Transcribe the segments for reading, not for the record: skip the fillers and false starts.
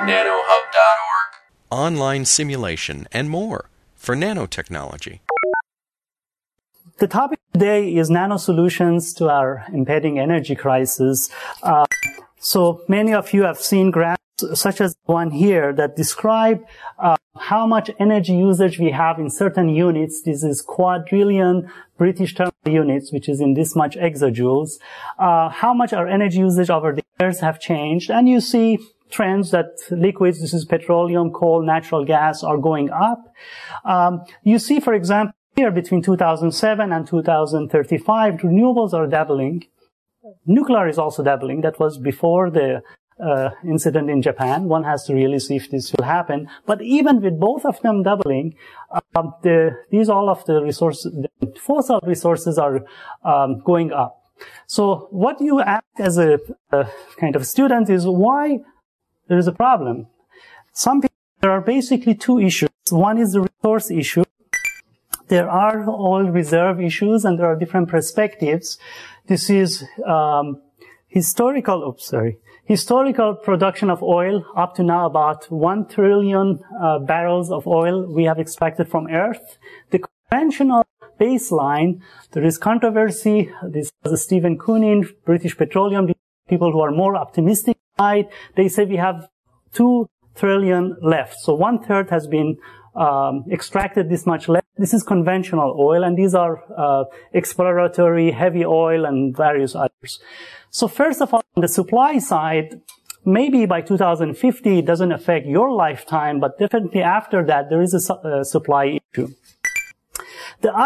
nanohub.org. Online simulation and more for nanotechnology. The topic today is nanosolutions to our impending energy crisis. So many of you have seen graphs such as one here that describe how much energy usage we have in certain units. This is quadrillion British thermal units, which is in this much exajoules. How much our energy usage over the years have changed. And you see trends that liquids, this is petroleum, coal, natural gas, are going up. You see, for example, here between 2007 and 2035, renewables are doubling. Nuclear is also doubling. That was before the incident in Japan. One has to really see if this will happen. But even with both of them doubling, all of the fossil resources are going up. So what you ask as a kind of student is why there is a problem. There are basically two issues. One is the resource issue. There are oil reserve issues, and there are different perspectives. This is historical production of oil. Up to now, about 1 trillion barrels of oil we have extracted from Earth. The conventional baseline, there is controversy. This is Stephen Koonin, British Petroleum, people who are more optimistic side. They say we have 2 trillion left. So 1/3 has been extracted, this much left. This is conventional oil, and these are exploratory, heavy oil, and various others. So first of all, on the supply side, maybe by 2050 it doesn't affect your lifetime, but definitely after that there is a supply issue. The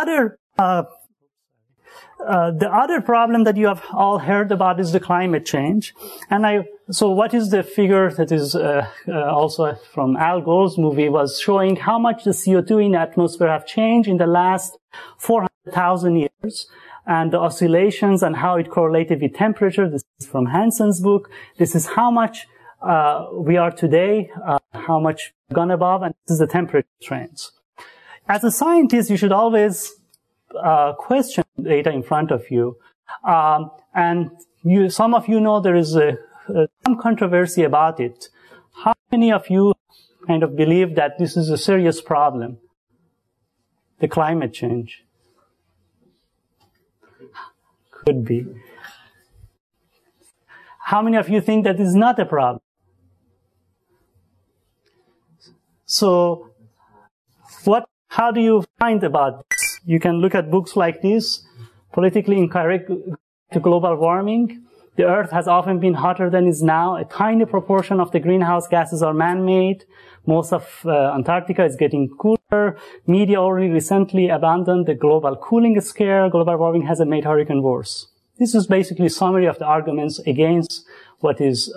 other problem that you have all heard about is the climate change. So what is the figure that is also from Al Gore's movie was showing how much the CO2 in the atmosphere have changed in the last 400,000 years, and the oscillations and how it correlated with temperature. This is from Hansen's book. This is how much we are today, how much gone above, and this is the temperature trends. As a scientist, you should always question data in front of you. And some of you know there is some controversy about it. How many of you kind of believe that this is a serious problem? The climate change. Could be. How many of you think that is not a problem? So, how do you find about this? You can look at books like this, Politically Incorrect to Global Warming. The Earth has often been hotter than it is now. A tiny proportion of the greenhouse gases are man-made. Most of Antarctica is getting cooler. Media only recently abandoned the global cooling scare. Global warming hasn't made hurricane worse. This is basically a summary of the arguments against what is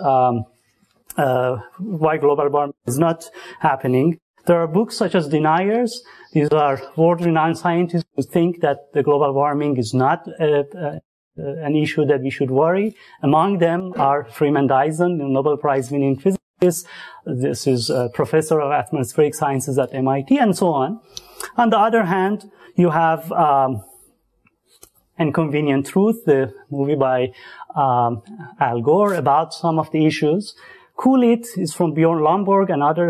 why global warming is not happening. There are books such as Deniers. These are world-renowned scientists who think that the global warming is not an issue that we should worry. Among them are Freeman Dyson, the Nobel Prize-winning physicist. This is a professor of atmospheric sciences at MIT, and so on. On the other hand, you have Inconvenient Truth, the movie by Al Gore about some of the issues. Cool It is from Bjorn Lomborg, another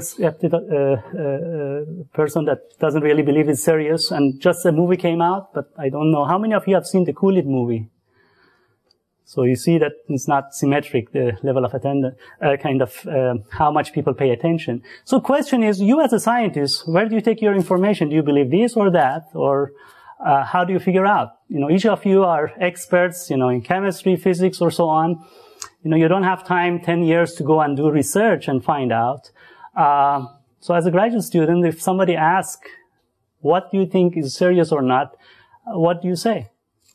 person that doesn't really believe it's serious, and just a movie came out, but I don't know. How many of you have seen the Cool It movie? So you see that it's not symmetric, the level of attendance, how much people pay attention. So question is, you as a scientist, where do you take your information? Do you believe this or that? Or how do you figure out? Each of you are experts, in chemistry, physics, or so on. You don't have time, 10 years to go and do research and find out. So as a graduate student, if somebody asks, what do you think is serious or not, what do you say?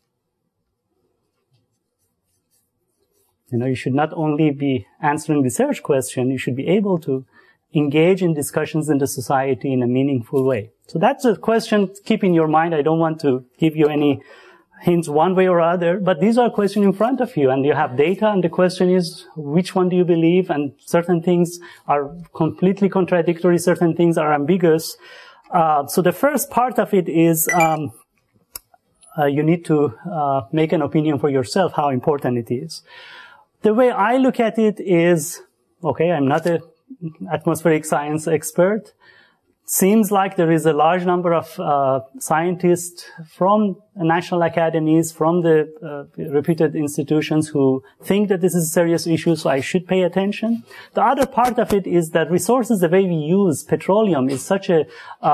You should not only be answering research questions, you should be able to engage in discussions in the society in a meaningful way. So that's a question keep in your mind. I don't want to give you any hints one way or other, but these are questions in front of you, and you have data, and the question is, which one do you believe? And certain things are completely contradictory, certain things are ambiguous. So the first part of it is you need to make an opinion for yourself how important it is. The way I look at it is, okay, I'm not a atmospheric science expert. Seems like there is a large number of scientists from national academies, from the reputed institutions who think that this is a serious issue, so I should pay attention. The other part of it is that resources, the way we use petroleum, is such a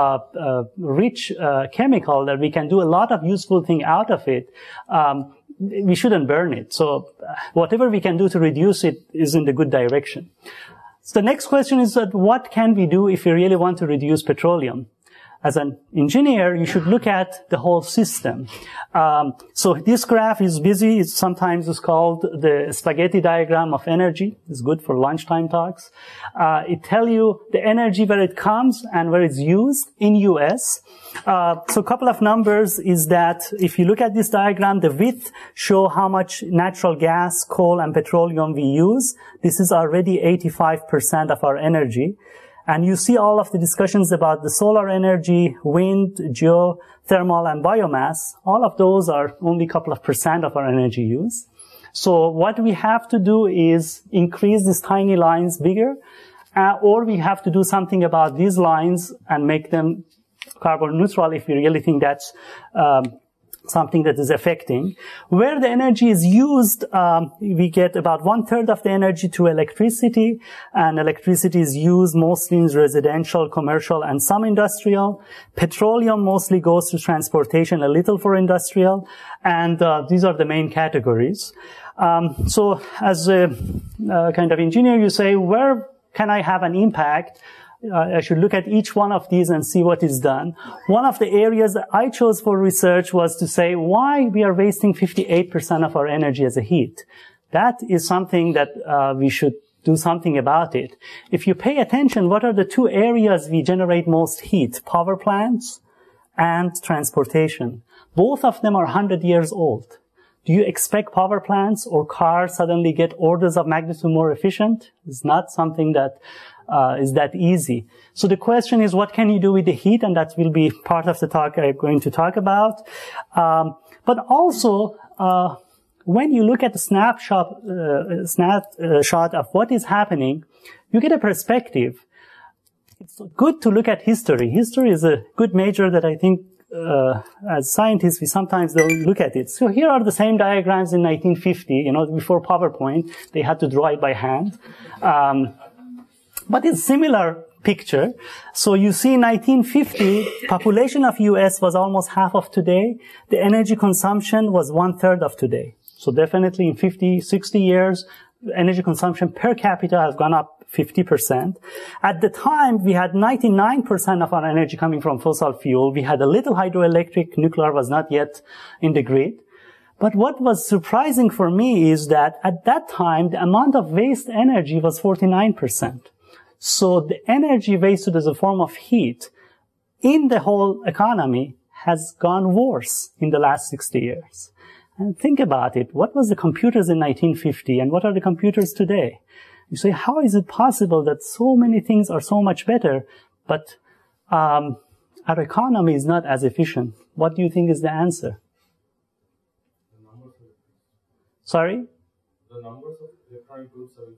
rich chemical that we can do a lot of useful thing out of it. We shouldn't burn it. So whatever we can do to reduce it is in the good direction. So the next question is that what can we do if we really want to reduce petroleum? As an engineer, you should look at the whole system. So this graph is busy. It's sometimes it's called the spaghetti diagram of energy. It's good for lunchtime talks. It tells you the energy where it comes and where it's used in US. So a couple of numbers is that if you look at this diagram, the width show how much natural gas, coal, and petroleum we use. This is already 85% of our energy. And you see all of the discussions about the solar energy, wind, geothermal, and biomass. All of those are only a couple of percent of our energy use. So what we have to do is increase these tiny lines bigger, or we have to do something about these lines and make them carbon neutral if we really think that's something that is affecting. Where the energy is used, we get about 1/3 of the energy to electricity, and electricity is used mostly in residential, commercial, and some industrial. Petroleum mostly goes to transportation, a little for industrial, and these are the main categories. So as a kind of engineer, you say, where can I have an impact? I should look at each one of these and see what is done. One of the areas that I chose for research was to say why we are wasting 58% of our energy as a heat. That is something that we should do something about it. If you pay attention, what are the two areas we generate most heat? Power plants and transportation. Both of them are 100 years old. Do you expect power plants or cars suddenly get orders of magnitude more efficient? It's not something that is that easy. So the question is, what can you do with the heat? And that will be part of the talk I'm going to talk about. But also, when you look at the snapshot of what is happening, you get a perspective. It's good to look at history. History is a good major that I think as scientists, we sometimes don't look at it. So here are the same diagrams in 1950, before PowerPoint. They had to draw it by hand. But it's similar picture. So you see in 1950, population of US was almost half of today. The energy consumption was 1/3 of today. So definitely in 50, 60 years, energy consumption per capita has gone up 50%. At the time, we had 99% of our energy coming from fossil fuel. We had a little hydroelectric. Nuclear was not yet in the grid. But what was surprising for me is that at that time, the amount of waste energy was 49%. So the energy wasted as a form of heat in the whole economy has gone worse in the last 60 years. And think about it. What was the computers in 1950 and what are the computers today? You say, how is it possible that so many things are so much better, but our economy is not as efficient? What do you think is the answer? The numbers of Sorry? The numbers of electronic goods are increasing.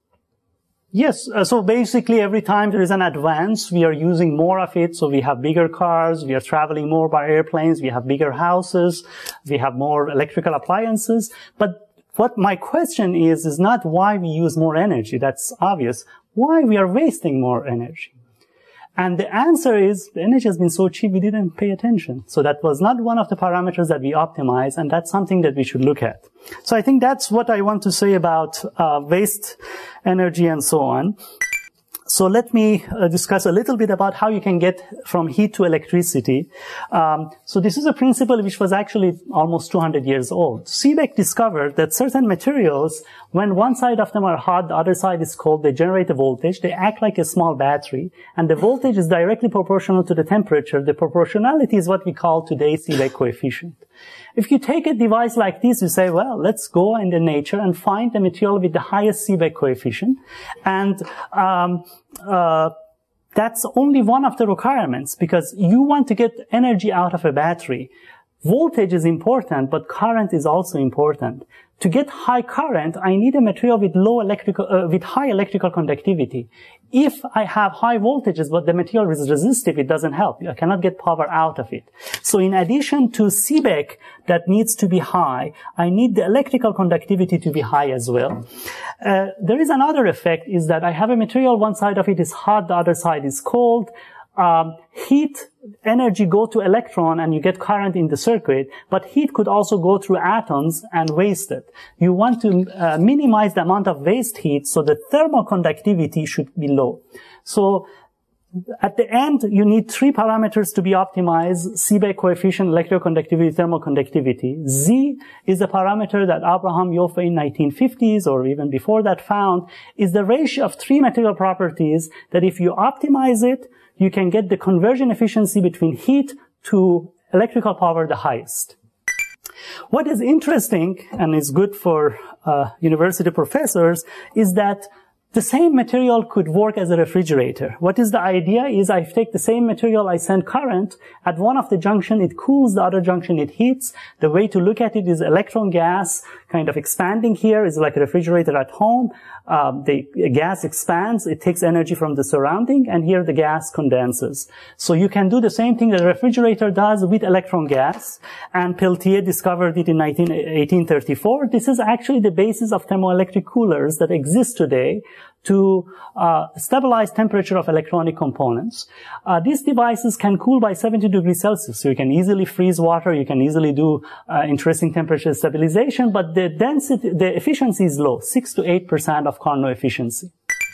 Yes. So basically, every time there is an advance, we are using more of it. So we have bigger cars. We are traveling more by airplanes. We have bigger houses. We have more electrical appliances. But what my question is not why we use more energy. That's obvious. Why we are wasting more energy? And the answer is the energy has been so cheap we didn't pay attention. So that was not one of the parameters that we optimized, and that's something that we should look at. So I think that's what I want to say about waste energy and so on. So let me discuss a little bit about how you can get from heat to electricity. So this is a principle which was actually almost 200 years old. Seebeck discovered that certain materials, when one side of them are hot, the other side is cold, they generate a voltage. They act like a small battery, and the voltage is directly proportional to the temperature. The proportionality is what we call today Seebeck coefficient. If you take a device like this, you say, well, let's go in the nature and find the material with the highest Seebeck coefficient. And that's only one of the requirements, because you want to get energy out of a battery. Voltage is important, but current is also important. To get high current, I need a material with with high electrical conductivity. If I have high voltages, but the material is resistive, it doesn't help. I cannot get power out of it. So in addition to Seebeck that needs to be high, I need the electrical conductivity to be high as well. There is another effect, is that I have a material, one side of it is hot, the other side is cold. Heat energy go to electron and you get current in the circuit, but heat could also go through atoms and waste it. You want to minimize the amount of waste heat, so the thermal conductivity should be low. So at the end, you need three parameters to be optimized: Seebeck coefficient, electrical conductivity, thermal conductivity. Z is the parameter that Abraham Yoffe in 1950s or even before that found, is the ratio of three material properties that if you optimize it, you can get the conversion efficiency between heat to electrical power the highest. What is interesting and is good for university professors is that the same material could work as a refrigerator. What is the idea is I take the same material, I send current. At one of the junction, it cools, the other junction, it heats. The way to look at it is electron gas kind of expanding here is like a refrigerator at home. The gas expands, it takes energy from the surrounding, and here the gas condenses. So you can do the same thing that a refrigerator does with electron gas, and Peltier discovered it in 1834. This is actually the basis of thermoelectric coolers that exist today to stabilize temperature of electronic components. These devices can cool by 70 degrees Celsius, so you can easily freeze water, you can easily do interesting temperature stabilization, but the density, the efficiency is low, 6 to 8% of Carnot efficiency.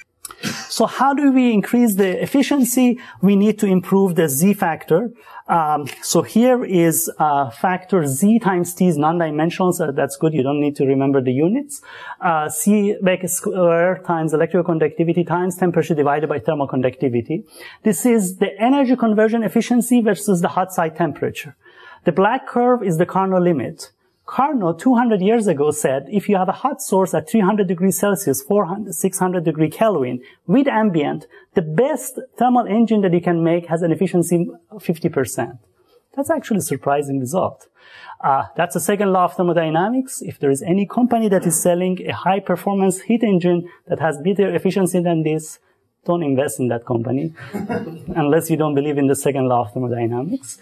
So how do we increase the efficiency? We need to improve the Z factor. So here is factor Z times T is non-dimensional, so that's good. You don't need to remember the units. Seebeck square times electrical conductivity times temperature divided by thermal conductivity. This is the energy conversion efficiency versus the hot side temperature. The black curve is the Carnot limit. Carnot 200 years ago said if you have a hot source at 300 degrees Celsius, 600 degree Kelvin with ambient, the best thermal engine that you can make has an efficiency of 50%. That's actually a surprising result. That's the second law of thermodynamics. If there is any company that is selling a high performance heat engine that has better efficiency than this, don't invest in that company unless you don't believe in the second law of thermodynamics.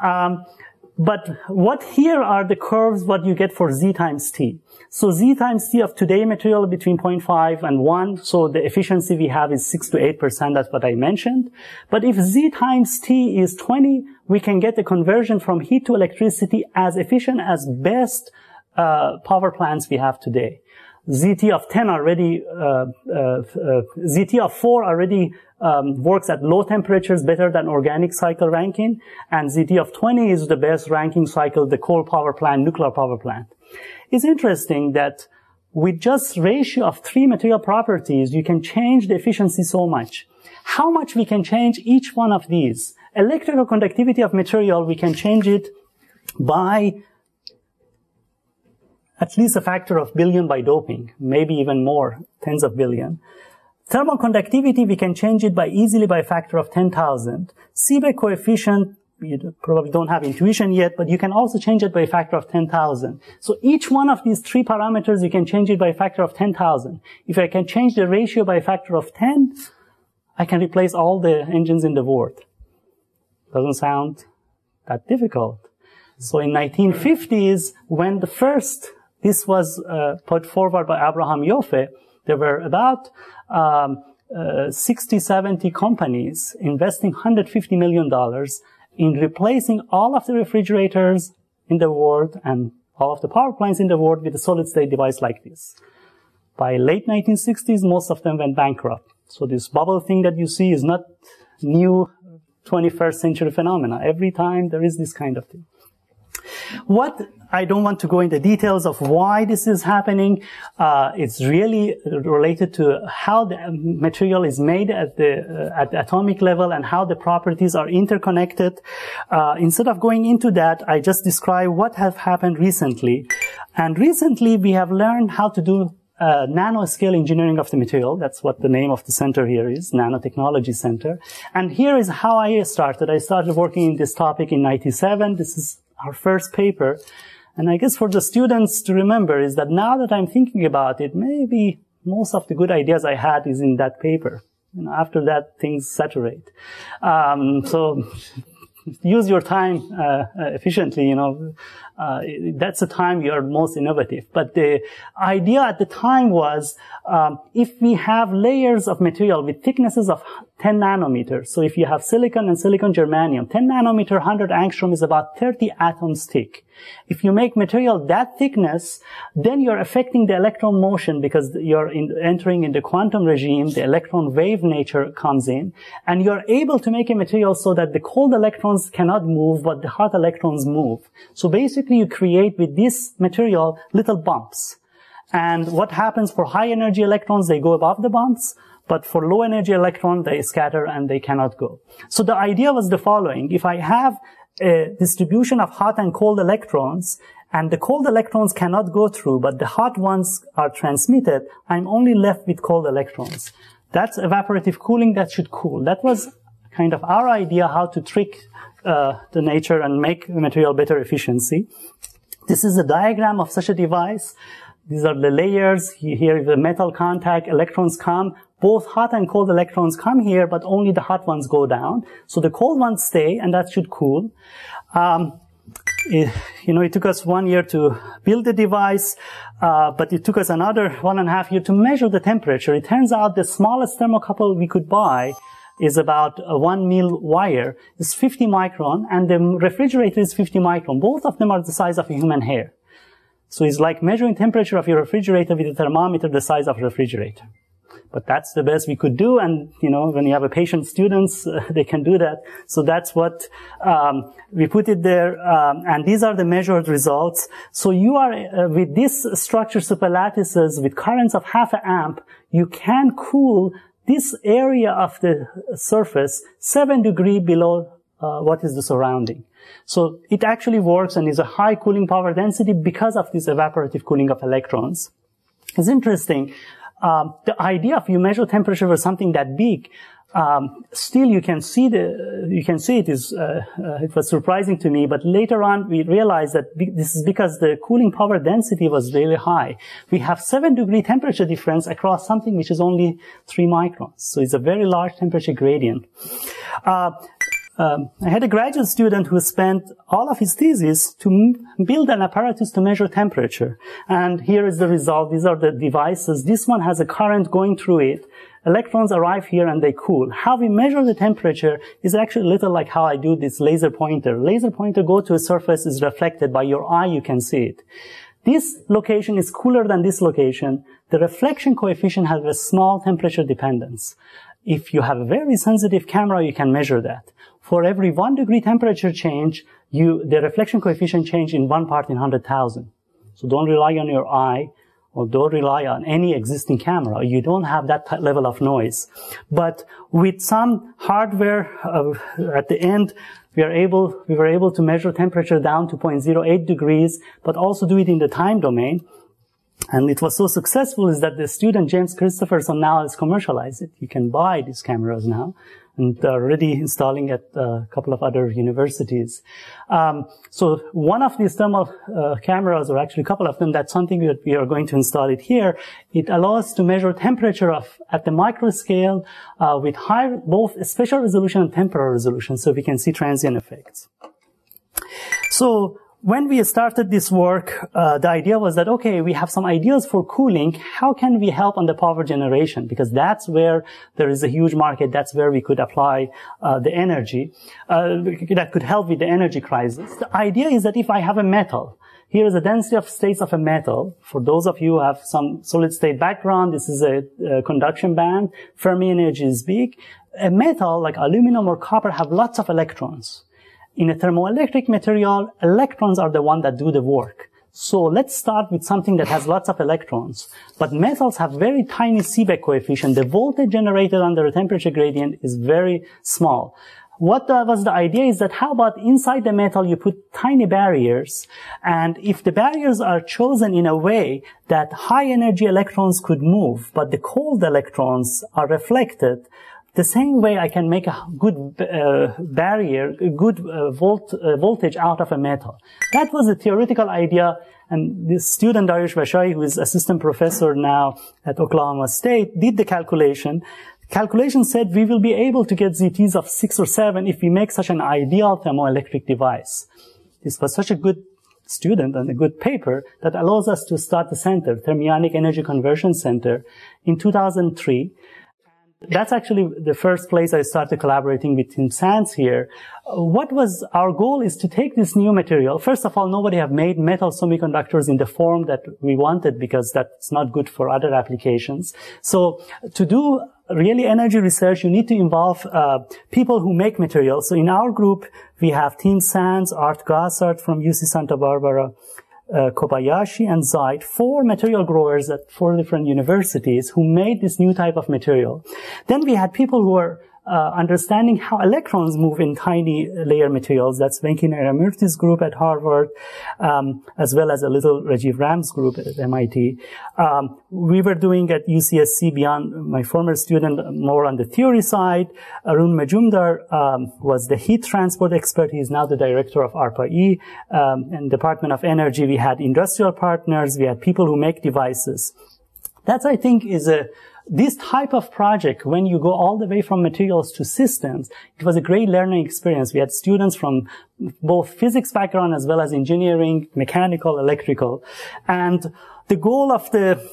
But what here are the curves, what you get for Z times T. So Z times T of today material between 0.5 and 1. So the efficiency we have is 6 to 8%. That's what I mentioned. But if Z times T is 20, we can get the conversion from heat to electricity as efficient as best power plants we have today. ZT of 10 already, ZT of 4 already works at low temperatures better than organic cycle Rankine, and ZT of 20 is the best Rankine cycle, the coal power plant, nuclear power plant. It's interesting that with just ratio of three material properties, you can change the efficiency so much. How much we can change each one of these? Electrical conductivity of material, we can change it by at least a factor of billion by doping, maybe even more, tens of billion. Thermal conductivity, we can change it easily by a factor of 10,000. Seebeck coefficient, you probably don't have intuition yet, but you can also change it by a factor of 10,000. So each one of these three parameters, you can change it by a factor of 10,000. If I can change the ratio by a factor of 10, I can replace all the engines in the world. Doesn't sound that difficult. So in 1950s, when this was put forward by Abraham Yoffe, there were about 60, 70 companies investing $150 million in replacing all of the refrigerators in the world and all of the power plants in the world with a solid-state device like this. By late 1960s, most of them went bankrupt. So this bubble thing that you see is not new 21st century phenomena. Every time there is this kind of thing. I don't want to go into details of why this is happening. It's really related to how the material is made at the atomic level and how the properties are interconnected. Instead of going into that, I just describe what has happened recently. And recently, we have learned how to do nanoscale engineering of the material. That's what the name of the center here is, Nanotechnology Center. And here is how I started. I started working in this topic in 97. This is our first paper. And I guess for the students to remember is that now that I'm thinking about it, maybe most of the good ideas I had is in that paper. After that, things saturate. So use your time efficiently, that's the time you are most innovative. But the idea at the time was, if we have layers of material with thicknesses of 10 nanometers, so if you have silicon and silicon germanium, 10 nanometer, 100 angstrom is about 30 atoms thick. If you make material that thickness, then you're affecting the electron motion because you're entering in the quantum regime, the electron wave nature comes in, and you're able to make a material so that the cold electrons cannot move, but the hot electrons move. So basically you create with this material little bumps. And what happens for high energy electrons, they go above the bumps, but for low energy electrons, they scatter and they cannot go. So the idea was the following. If I have a distribution of hot and cold electrons, and the cold electrons cannot go through, but the hot ones are transmitted, I'm only left with cold electrons. That's evaporative cooling that should cool. That was kind of our idea how to trick the nature and make the material better efficiency. This is a diagram of such a device. These are the layers. Here is the metal contact. Electrons come. Both hot and cold electrons come here, but only the hot ones go down. So the cold ones stay, and that should cool. It took us 1 year to build the device, but it took us another 1.5 years to measure the temperature. It turns out the smallest thermocouple we could buy is about a 1 mil wire. It's 50 micron, and the refrigerator is 50 micron. Both of them are the size of a human hair. So it's like measuring temperature of your refrigerator with a thermometer the size of a refrigerator. But that's the best we could do, and when you have a patient students, they can do that. So that's what we put it there, and these are the measured results. So you are with this structure superlattices with currents of 0.5 amp, you can cool this area of the surface 7 degrees below what is the surrounding. So it actually works and is a high cooling power density because of this evaporative cooling of electrons. It's interesting. The idea of you measure temperature for something that big, still you can see it was surprising to me, but later on we realized that this is because the cooling power density was really high. We have 7 degree temperature difference across something which is only 3 microns. So it's a very large temperature gradient. I had a graduate student who spent all of his thesis to build an apparatus to measure temperature. And here is the result. These are the devices. This one has a current going through it. Electrons arrive here and they cool. How we measure the temperature is actually a little like how I do this laser pointer. Laser pointer go to a surface, is reflected by your eye, you can see it. This location is cooler than this location. The reflection coefficient has a small temperature dependence. If you have a very sensitive camera, you can measure that. For every 1 degree temperature change, the reflection coefficient change in 1 part in 100,000. So don't rely on your eye, or don't rely on any existing camera. You don't have that level of noise. But with some hardware, at the end, we were able to measure temperature down to 0.08 degrees, but also do it in the time domain. And it was so successful is that the student, James Christopherson, now has commercialized it. You can buy these cameras now, and they're already installing at a couple of other universities. So one of these thermal cameras, or actually a couple of them, that's something that we are going to install it here. It allows us to measure temperature at the micro scale with both spatial resolution and temporal resolution, so we can see transient effects. So when we started this work, the idea was that, okay, we have some ideas for cooling. How can we help on the power generation? Because that's where there is a huge market. That's where we could apply the energy that could help with the energy crisis. The idea is that if I have a metal, here is the density of states of a metal. For those of you who have some solid state background, this is a conduction band. Fermi energy is big. A metal like aluminum or copper have lots of electrons. In a thermoelectric material, electrons are the one that do the work. So let's start with something that has lots of electrons. But metals have very tiny Seebeck coefficient. The voltage generated under a temperature gradient is very small. What was the idea is that how about inside the metal you put tiny barriers, and if the barriers are chosen in a way that high energy electrons could move, but the cold electrons are reflected, the same way I can make a good barrier, a good voltage out of a metal. That was a theoretical idea, and this student, Dariush Vashai, who is assistant professor now at Oklahoma State, did the calculation. Calculation said we will be able to get ZTs of 6 or 7 if we make such an ideal thermoelectric device. This was such a good student and a good paper that allows us to start the center, Thermionic Energy Conversion Center, in 2003. That's actually the first place I started collaborating with Tim Sands here. What was our goal is to take this new material. First of all, nobody have made metal semiconductors in the form that we wanted because that's not good for other applications. So to do really energy research, you need to involve people who make materials. So in our group, we have Tim Sands, Art Gassard from UC Santa Barbara, Kobayashi and Zeit, 4 material growers at 4 different universities who made this new type of material. Then we had people who were understanding how electrons move in tiny layer materials. That's Venki Nairamurthy's group at Harvard, as well as a little Rajiv Ram's group at MIT. We were doing at UCSC, beyond my former student, more on the theory side. Arun Majumdar was the heat transport expert. He is now the director of ARPA-E and Department of Energy. We had industrial partners. We had people who make devices. That, I think, is this type of project, when you go all the way from materials to systems, it was a great learning experience. We had students from both physics background as well as engineering, mechanical, electrical. And the goal of the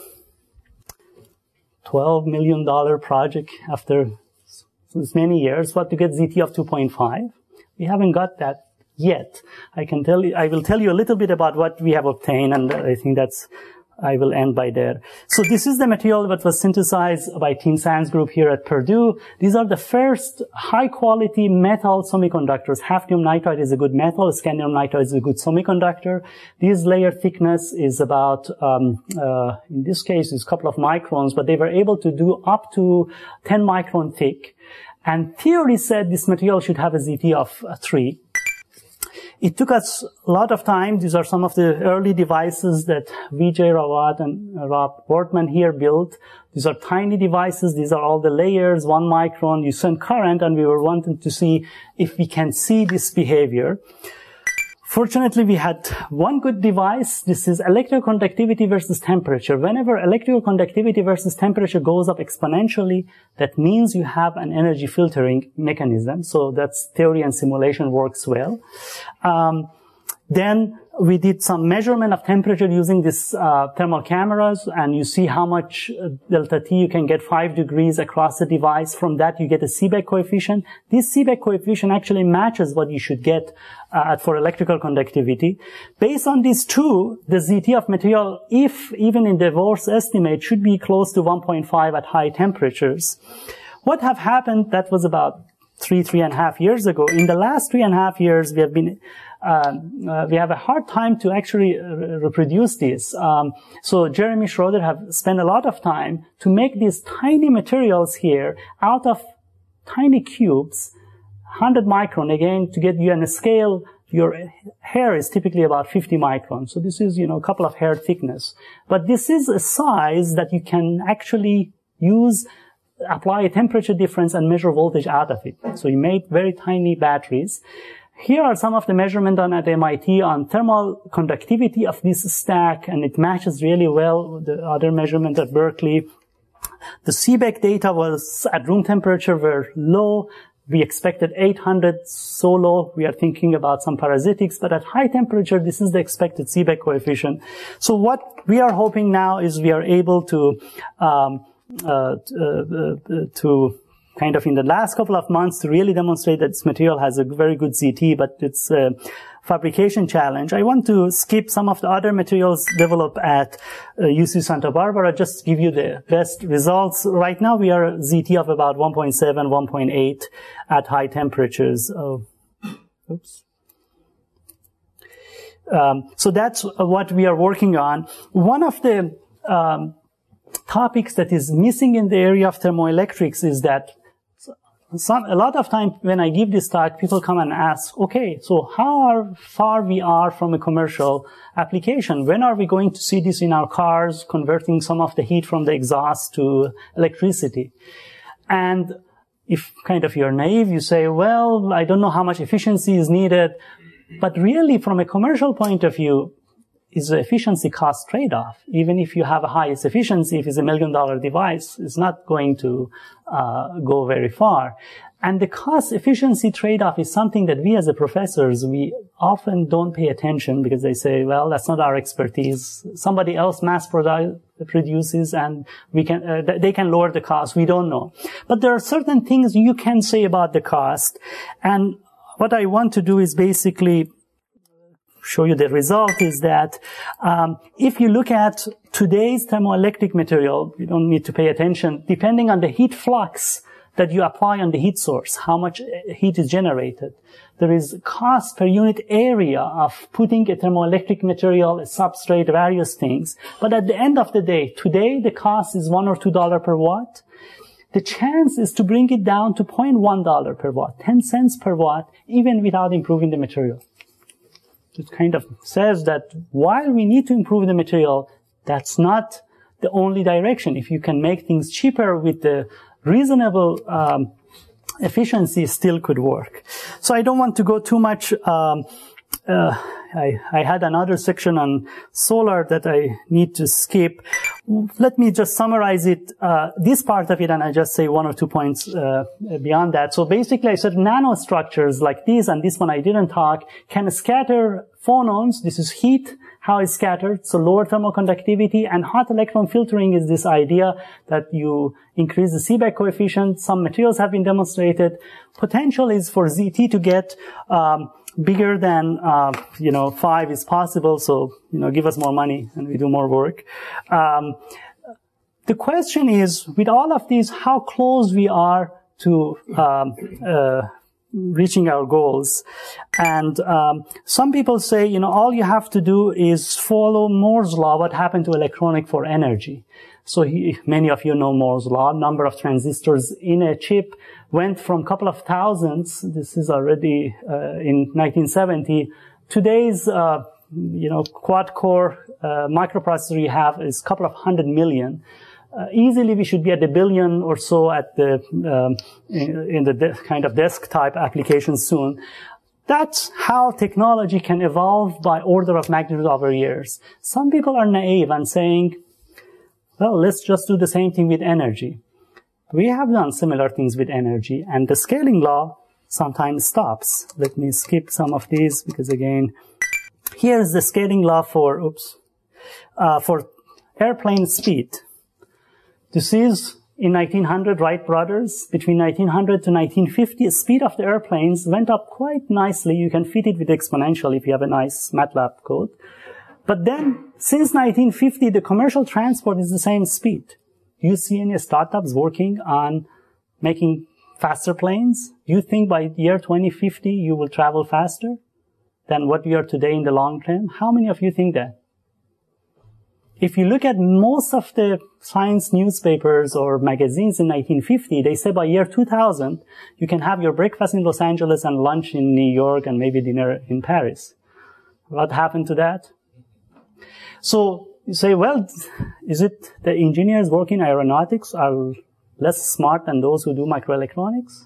$12 million project after this many years was to get ZT of 2.5. We haven't got that yet. I will tell you a little bit about what we have obtained, and I think I will end by there. So this is the material that was synthesized by Tim Sands group here at Purdue. These are the first high-quality metal semiconductors. Hafnium nitride is a good metal. Scandium nitride is a good semiconductor. This layer thickness is about, in this case, is a couple of microns, but they were able to do up to 10 micron thick. And theory said this material should have a ZT of 3. It took us a lot of time. These are some of the early devices that Vijay Rawat and Rob Wortman here built. These are tiny devices. These are all the layers, 1 micron. You send current, and we were wanting to see if we can see this behavior. Fortunately, we had one good device. This is electroconductivity versus temperature. Whenever electroconductivity versus temperature goes up exponentially, that means you have an energy filtering mechanism. So that's theory and simulation works well. Then we did some measurement of temperature using this thermal cameras, and you see how much delta T you can get 5 degrees across the device. From that, you get a Seebeck coefficient. This Seebeck coefficient actually matches what you should get for electrical conductivity. Based on these two, the ZT of material, if even in the worst estimate, should be close to 1.5 at high temperatures. What have happened, that was about 3.5 years ago. In the last 3.5 years, we have been we have a hard time to actually reproduce this. So Jeremy Schroeder have spent a lot of time to make these tiny materials here out of tiny cubes, 100 micron, again, to get you on a scale. Your hair is typically about 50 microns. So this is, a couple of hair thickness. But this is a size that you can actually apply a temperature difference and measure voltage out of it. So you made very tiny batteries. Here are some of the measurements done at MIT on thermal conductivity of this stack, and it matches really well with the other measurement at Berkeley. The Seebeck data was at room temperature were low. We expected 800, so low. We are thinking about some parasitics, but at high temperature, this is the expected Seebeck coefficient. So what we are hoping now is we are able to kind of in the last couple of months to really demonstrate that this material has a very good ZT, but it's a fabrication challenge. I want to skip some of the other materials developed at UC Santa Barbara, just to give you the best results. Right now we are a ZT of about 1.7, 1.8 at high temperatures. So that's what we are working on. One of the topics that is missing in the area of thermoelectrics is that a lot of time when I give this talk, people come and ask, okay, so how far we are from a commercial application? When are we going to see this in our cars, converting some of the heat from the exhaust to electricity? And if kind of you're naive, you say, well, I don't know how much efficiency is needed. But really, from a commercial point of view, is the efficiency cost trade-off. Even if you have a highest efficiency, if it's $1 million device, it's not going to go very far. And the cost efficiency trade-off is something that we as a professors, we often don't pay attention because they say, well, that's not our expertise. Somebody else mass produces and we can, they can lower the cost. We don't know. But there are certain things you can say about the cost. And what I want to do is basically show you the result is that if you look at today's thermoelectric material, you don't need to pay attention, depending on the heat flux that you apply on the heat source, how much heat is generated. There is cost per unit area of putting a thermoelectric material, a substrate, various things. But at the end of the day, today the cost is $1 or $2 per watt. The chance is to bring it down to $0.1 per watt, 10 cents per watt, even without improving the material. It kind of says that while we need to improve the material, that's not the only direction. If you can make things cheaper with the reasonable efficiency, still could work. So I don't want to go too much. I had another section on solar that I need to skip. Let me just summarize it, this part of it, and I just say 1 or 2 points beyond that. So basically, I said nanostructures like this, and this one I didn't talk, can scatter phonons. This is heat, how it's scattered, so lower thermal conductivity. And hot electron filtering is this idea that you increase the Seebeck coefficient. Some materials have been demonstrated. Potential is for ZT to get bigger than 5 is possible. So give us more money and we do more work. The question is, with all of these, how close we are to reaching our goals. And some people say, all you have to do is follow Moore's law, what happened to electronic for energy. So many of you know Moore's law. Number of transistors in a chip went from a couple of thousands. This is already in 1970. Today's quad-core microprocessor you have is a couple of 100 million. Easily we should be at 1 billion or so at the in the kind of desk-type applications soon. That's how technology can evolve by order of magnitude over years. Some people are naive and saying, well, let's just do the same thing with energy. We have done similar things with energy, and the scaling law sometimes stops. Let me skip some of these because, again, here's the scaling law for airplane speed. This is in 1900, Wright brothers. Between 1900 to 1950, the speed of the airplanes went up quite nicely. You can fit it with exponential if you have a nice MATLAB code. But then, since 1950, the commercial transport is the same speed. Do you see any startups working on making faster planes? Do you think by the year 2050 you will travel faster than what we are today in the long term? How many of you think that? If you look at most of the science newspapers or magazines in 1950, they say by year 2000, you can have your breakfast in Los Angeles and lunch in New York and maybe dinner in Paris. What happened to that? So you say, well, is it the engineers working in aeronautics are less smart than those who do microelectronics?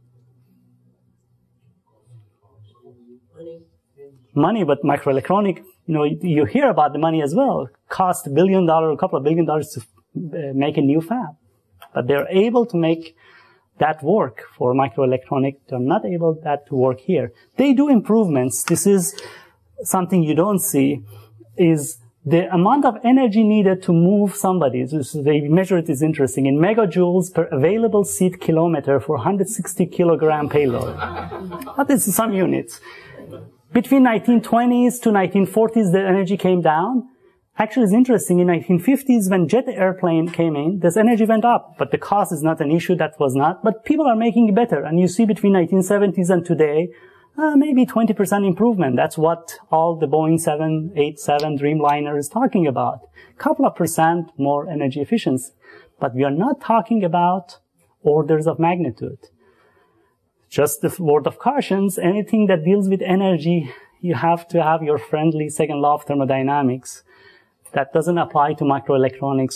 Money, but microelectronic, you hear about the money as well. Cost $1 billion, a couple of $1 billion to make a new fab. But they're able to make that work for microelectronic. They're not able that to work here. They do improvements. This is something you don't see, is the amount of energy needed to move somebody. They measure it is interesting. In megajoules per available seat kilometer for 160 kilogram payload. That is some units. Between 1920s to 1940s, the energy came down. Actually, it's interesting. In 1950s, when jet airplane came in, this energy went up. But the cost is not an issue. That was not. But people are making it better. And you see between 1970s and today, maybe 20% improvement. That's what all the Boeing 787 Dreamliner is talking about. Couple of percent more energy efficiency. But we are not talking about orders of magnitude. Just the word of cautions, anything that deals with energy, you have to have your friendly second law of thermodynamics. That doesn't apply to microelectronics, so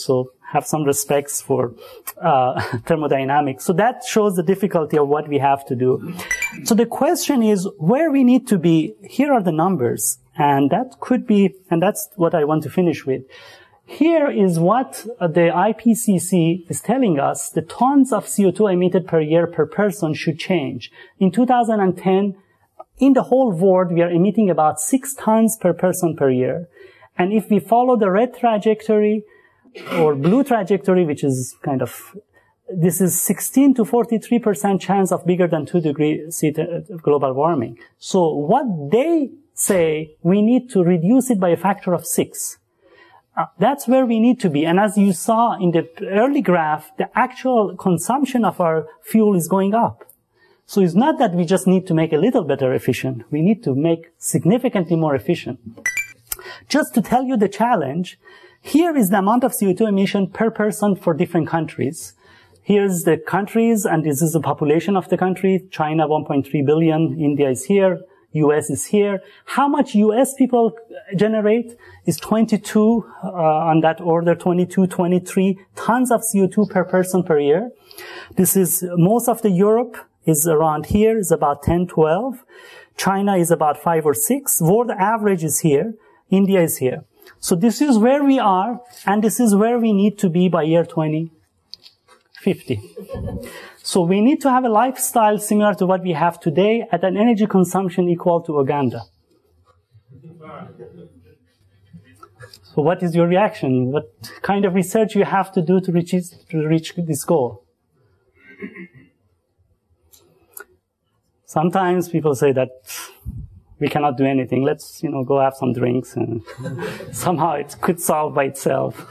have some respects for thermodynamics. So that shows the difficulty of what we have to do. So the question is where we need to be. Here are the numbers, and that could be, and that's what I want to finish with. Here is what the IPCC is telling us: the tons of CO2 emitted per year per person should change. In 2010, in the whole world, we are emitting about 6 tons per person per year. And if we follow the red trajectory or blue trajectory, which is kind of, this is 16 to 43% chance of bigger than 2 degrees global warming. So what they say, we need to reduce it by a factor of 6. That's where we need to be. And as you saw in the early graph, the actual consumption of our fuel is going up. So it's not that we just need to make a little better efficient. We need to make significantly more efficient. Just to tell you the challenge, here is the amount of CO2 emission per person for different countries. Here's the countries, and this is the population of the country. China, 1.3 billion. India is here. US is here. How much US people generate is 22, on that order, 22, 23 tons of CO2 per person per year. This is most of the Europe is around here, is about 10, 12. China is about 5 or 6. World average is here. India is here. So this is where we are, and this is where we need to be by year 2050. So we need to have a lifestyle similar to what we have today at an energy consumption equal to Uganda. So what is your reaction? What kind of research you have to do to reach this goal? Sometimes people say that we cannot do anything. Let's, go have some drinks, and somehow it could solve by itself.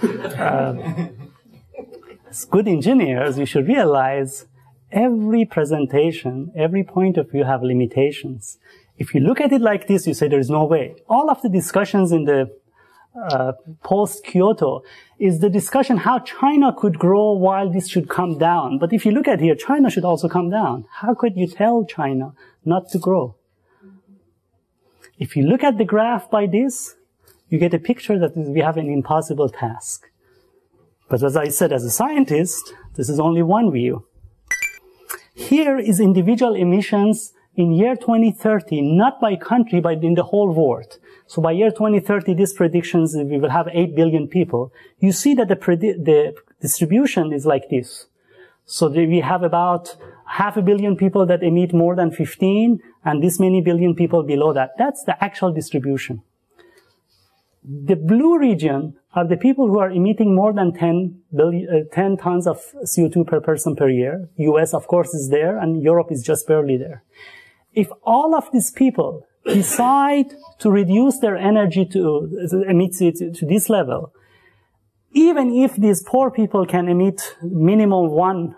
As good engineers, you should realize every presentation, every point of view have limitations. If you look at it like this, you say there is no way. All of the discussions in the post-Kyoto is the discussion how China could grow while this should come down. But if you look at here, China should also come down. How could you tell China not to grow? If you look at the graph by this, you get a picture that we have an impossible task. But as I said, as a scientist, this is only one view. Here is individual emissions in year 2030, not by country, but in the whole world. So by year 2030, these predictions, we will have 8 billion people. You see that the distribution is like this. So we have about 500 million people that emit more than 15, and this many billion people below that. That's the actual distribution. The blue region are the people who are emitting more than 10 tons of CO2 per person per year. US, of course, is there, and Europe is just barely there. If all of these people decide to reduce their energy to emit to this level, even if these poor people can emit minimum 1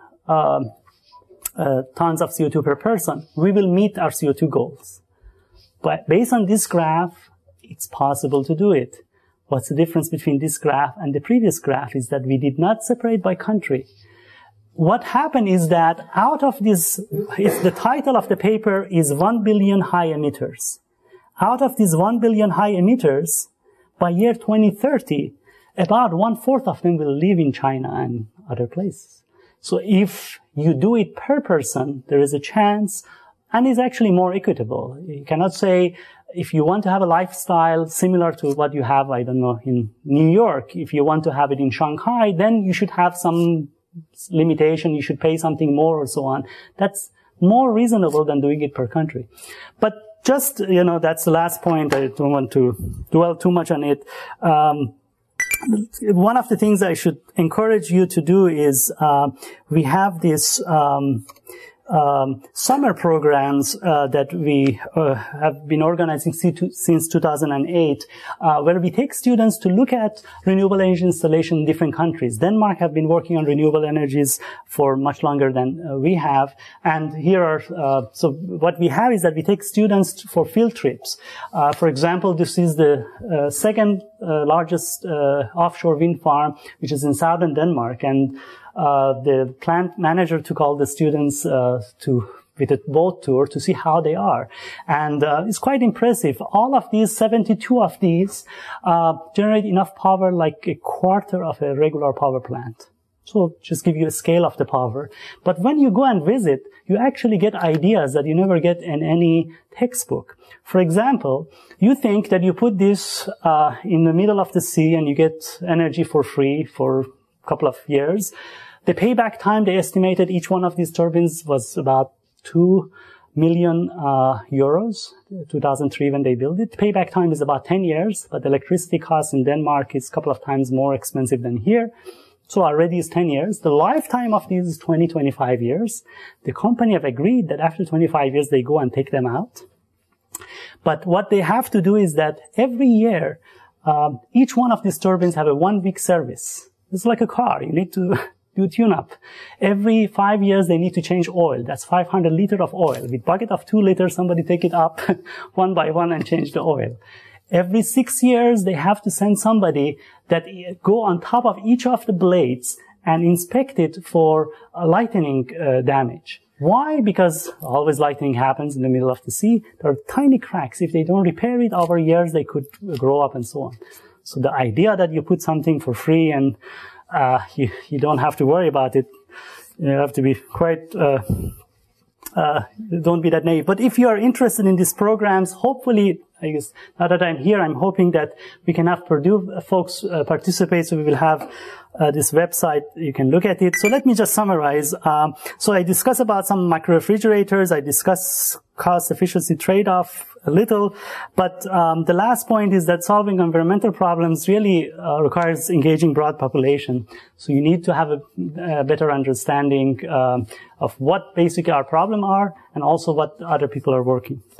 tons of CO2 per person, we will meet our CO2 goals. But based on this graph, it's possible to do it. What's the difference between this graph and the previous graph is that we did not separate by country. What happened is that out of this, the title of the paper is 1 billion high emitters. Out of these 1 billion high emitters, by year 2030, about 1/4 of them will live in China and other places. So if you do it per person, there is a chance, and it's actually more equitable. You cannot say, if you want to have a lifestyle similar to what you have, I don't know, in New York, if you want to have it in Shanghai, then you should have some limitation, you should pay something more or so on. That's more reasonable than doing it per country. But just, that's the last point. I don't want to dwell too much on it. One of the things I should encourage you to do is, we have this, summer programs that we have been organizing since 2008, where we take students to look at renewable energy installation in different countries. Denmark have been working on renewable energies for much longer than we have, and here are so what we have is that we take students for field trips. For example, this is the second largest offshore wind farm, which is in southern Denmark, and the plant manager took all the students to with a boat tour to see how they are. And it's quite impressive. All of these, 72 of these, generate enough power like a quarter of a regular power plant. So just give you a scale of the power. But when you go and visit, you actually get ideas that you never get in any textbook. For example, you think that you put this in the middle of the sea and you get energy for free for a couple of years. The payback time, they estimated each one of these turbines was about 2 million euros, 2003 when they built it. Payback time is about 10 years, but the electricity cost in Denmark is a couple of times more expensive than here. So already is 10 years. The lifetime of these is 20, 25 years. The company have agreed that after 25 years, they go and take them out. But what they have to do is that every year, each one of these turbines have a 1-week service. It's like a car. You need to do tune-up. Every 5 years, they need to change oil. That's 500 liters of oil. With bucket of 2 liters, somebody take it up one by one and change the oil. Every 6 years, they have to send somebody that go on top of each of the blades and inspect it for lightning damage. Why? Because always lightning happens in the middle of the sea. There are tiny cracks. If they don't repair it over years, they could grow up and so on. So the idea that you put something for free and you don't have to worry about it, you have to be quite don't be that naive. But if you are interested in these programs, hopefully, I guess now that I'm here, I'm hoping that we can have Purdue folks participate. So we will have this website. You can look at it. So let me just summarize. So I discussed about some micro-refrigerators. I discussed cost-efficiency trade-off a little. But the last point is that solving environmental problems really requires engaging broad population. So you need to have a better understanding of what basically our problem are and also what other people are working.